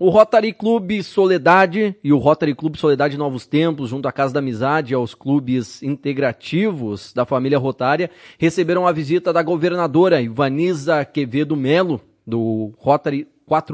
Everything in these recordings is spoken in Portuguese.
O Rotary Clube Soledade e o Rotary Clube Soledade Novos Tempos, junto à Casa da Amizade e aos clubes integrativos da família rotária, receberam a visita da governadora Ivaniza Quevedo Melo, do Rotary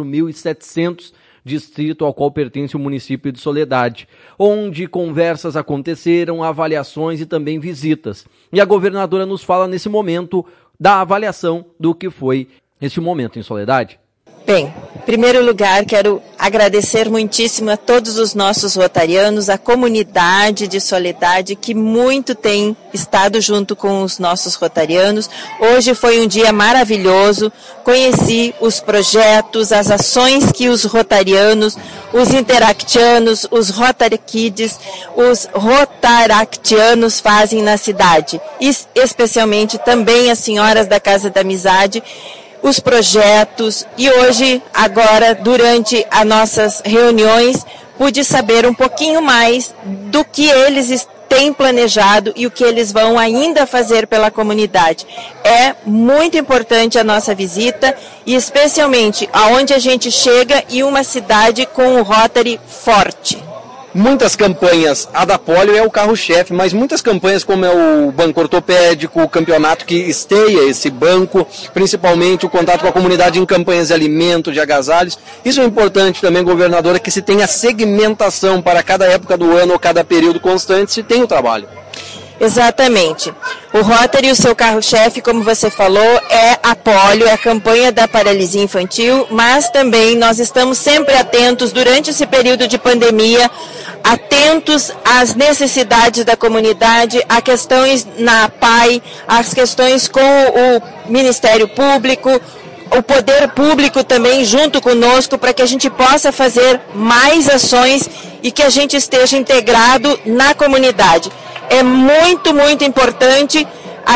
4700, distrito ao qual pertence o município de Soledade, onde conversas aconteceram, avaliações e também visitas. E a governadora nos fala nesse momento da avaliação do que foi este momento em Soledade. Bem, em primeiro lugar, quero agradecer muitíssimo a todos os nossos rotarianos, a comunidade de Soledade, que muito tem estado junto com os nossos rotarianos. Hoje foi um dia maravilhoso, conheci os projetos, as ações que os rotarianos, os interactianos, os Rotary Kids, os rotaractianos fazem na cidade, e especialmente também as senhoras da Casa da Amizade, os projetos, e hoje, agora, durante as nossas reuniões, pude saber um pouquinho mais do que eles têm planejado e o que eles vão ainda fazer pela comunidade. É muito importante a nossa visita, e especialmente aonde a gente chega em uma cidade com o Rotary forte. Muitas campanhas, a da polio é o carro-chefe, mas muitas campanhas como é o banco ortopédico, o campeonato que esteia esse banco, principalmente o contato com a comunidade em campanhas de alimento, de agasalhos. Isso é importante também, governadora, que se tenha segmentação para cada época do ano ou cada período constante, se tem o trabalho. Exatamente. O Rotary, o seu carro-chefe, como você falou, é a polio, é a campanha da paralisia infantil, mas também nós estamos sempre atentos, durante esse período de pandemia, atentos às necessidades da comunidade, a questões na PAI, as questões com o Ministério Público, o poder público também junto conosco, para que a gente possa fazer mais ações e que a gente esteja integrado na comunidade. É muito, muito importante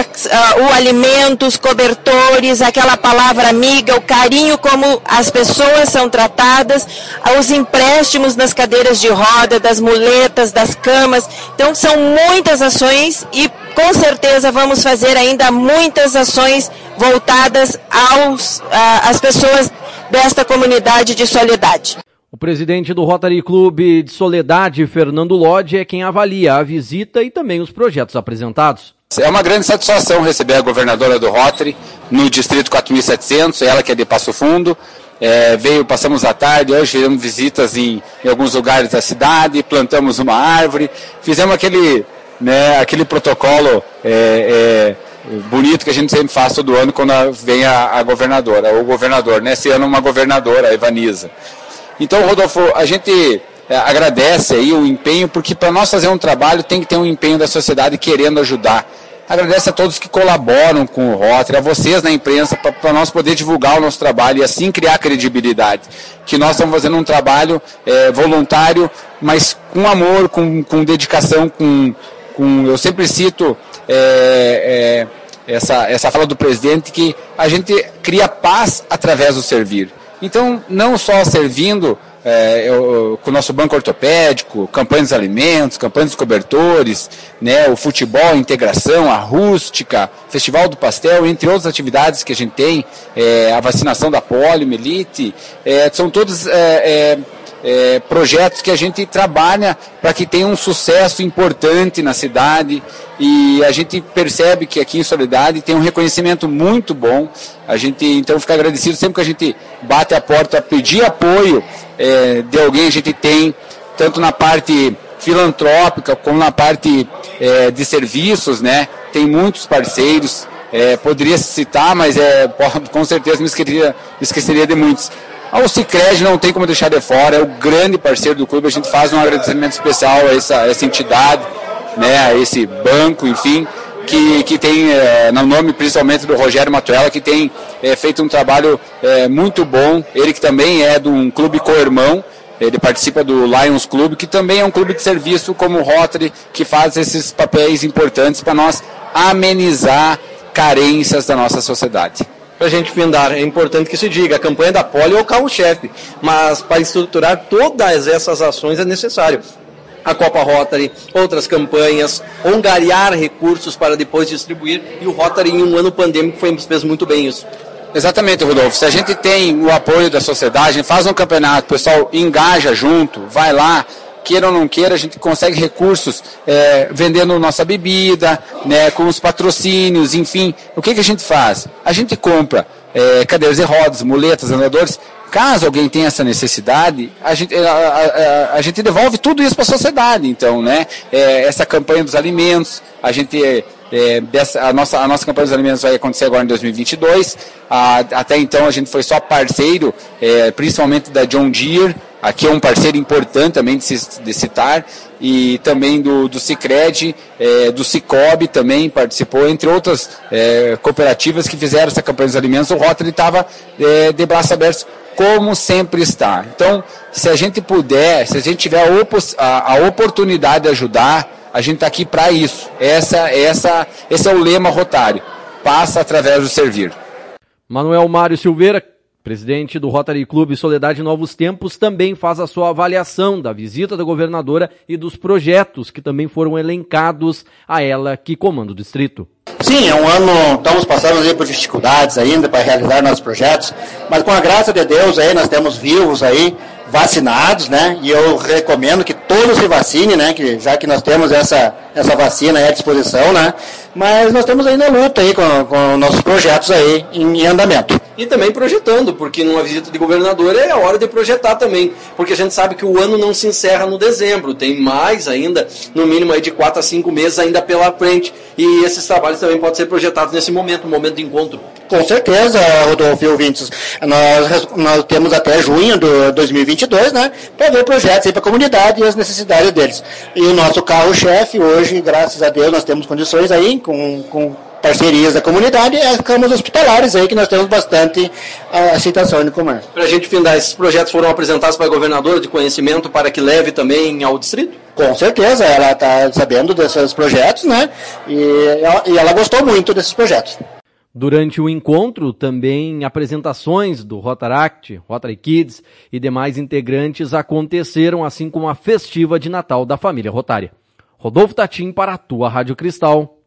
o alimento, os cobertores, aquela palavra amiga, o carinho como as pessoas são tratadas, os empréstimos nas cadeiras de roda, das muletas, das camas. Então são muitas ações e com certeza vamos fazer ainda muitas ações voltadas às pessoas desta comunidade de Soledade. O presidente do Rotary Clube de Soledade, Fernando Lodge, é quem avalia a visita e também os projetos apresentados. É uma grande satisfação receber a governadora do Rotary no distrito 4700, ela que é de Passo Fundo. Passamos a tarde, hoje fizemos visitas em alguns lugares da cidade, plantamos uma árvore, fizemos aquele protocolo bonito que a gente sempre faz todo ano quando vem a governadora, ou o governador, Esse ano uma governadora, a Ivaniza. Então, Rodolfo, a gente agradece aí o empenho, porque para nós fazer um trabalho tem que ter um empenho da sociedade querendo ajudar. Agradece a todos que colaboram com o Rotary, a vocês na imprensa, para nós poder divulgar o nosso trabalho e assim criar credibilidade. Que nós estamos fazendo um trabalho voluntário, mas com amor, com dedicação, eu sempre cito essa fala do presidente, que a gente cria paz através do servir. Então, não só servindo com o nosso banco ortopédico, campanhas de alimentos, campanhas de cobertores, o futebol, a integração, a rústica, festival do pastel, entre outras atividades que a gente tem, a vacinação da poliomielite, são todos projetos que a gente trabalha para que tenha um sucesso importante na cidade, e a gente percebe que aqui em Soledade tem um reconhecimento muito bom. A gente então fica agradecido sempre que a gente bate a porta a pedir apoio de alguém. A gente tem tanto na parte filantrópica como na parte de serviços, Tem muitos parceiros, poderia citar, mas com certeza me esqueceria de muitos. O Sicredi não tem como deixar de fora, é o grande parceiro do clube. A gente faz um agradecimento especial a essa entidade, a esse banco, enfim, que tem, no nome principalmente do Rogério Matuela, que tem feito um trabalho muito bom. Ele que também é de um clube co-irmão, ele participa do Lions Clube, que também é um clube de serviço como o Rotary, que faz esses papéis importantes para nós amenizar carências da nossa sociedade. Para a gente findar, é importante que se diga, a campanha da polio é o carro-chefe, mas para estruturar todas essas ações é necessário a Copa Rotary, outras campanhas, angariar recursos para depois distribuir, e o Rotary em um ano pandêmico fez muito bem isso. Exatamente, Rodolfo. Se a gente tem o apoio da sociedade, a gente faz um campeonato, o pessoal engaja junto, vai lá, queira ou não queira, a gente consegue recursos vendendo nossa bebida, né, com os patrocínios, enfim. O que a gente faz? A gente compra cadeiras de rodas, muletas, andadores. Caso alguém tenha essa necessidade, a gente devolve tudo isso para a sociedade. Então, né, essa campanha dos alimentos, a gente... a nossa campanha dos alimentos vai acontecer agora em 2022. Até então a gente foi só parceiro, principalmente da John Deere. Aqui é um parceiro importante também de citar, e também do Sicredi, do Cicobi também participou, entre outras cooperativas que fizeram essa campanha dos alimentos. O Rotary estava de braços abertos, como sempre está. Então, se a gente puder, se a gente tiver a oportunidade de ajudar, a gente está aqui para isso. Esse é o lema Rotário. Passa através do servir. Manuel Mário Silveira, presidente do Rotary Clube Soledade Novos Tempos, também faz a sua avaliação da visita da governadora e dos projetos que também foram elencados a ela que comanda o distrito. Sim, é um ano, estamos passando aí por dificuldades ainda para realizar nossos projetos, mas com a graça de Deus aí nós temos vivos aí, vacinados, né? E eu recomendo que todos se vacinem, né? Que, já que nós temos essa vacina aí à disposição, né? Mas nós estamos aí na luta aí com nossos projetos aí em andamento. E também projetando, porque numa visita de governador é a hora de projetar também, porque a gente sabe que o ano não se encerra no dezembro, tem mais ainda, no mínimo aí de 4 a 5 meses ainda pela frente, e esses trabalhos também podem ser projetados nesse momento, no momento de encontro. Com certeza, Rodolfo e ouvintes, nós temos até junho de 2022, né, para ver projetos aí para a comunidade e as necessidades deles. E o nosso carro-chefe hoje, graças a Deus, nós temos condições aí com parcerias da comunidade, e as câmaras hospitalares aí, que nós temos bastante aceitação no comércio. Para a gente findar, esses projetos foram apresentados para a governadora de conhecimento para que leve também ao distrito? Com certeza, ela está sabendo desses projetos, né, e ela gostou muito desses projetos. Durante o encontro, também apresentações do Rotaract, Rotary Kids e demais integrantes aconteceram, assim como a festiva de Natal da família Rotária. Rodolfo Tatim para a tua Rádio Cristal.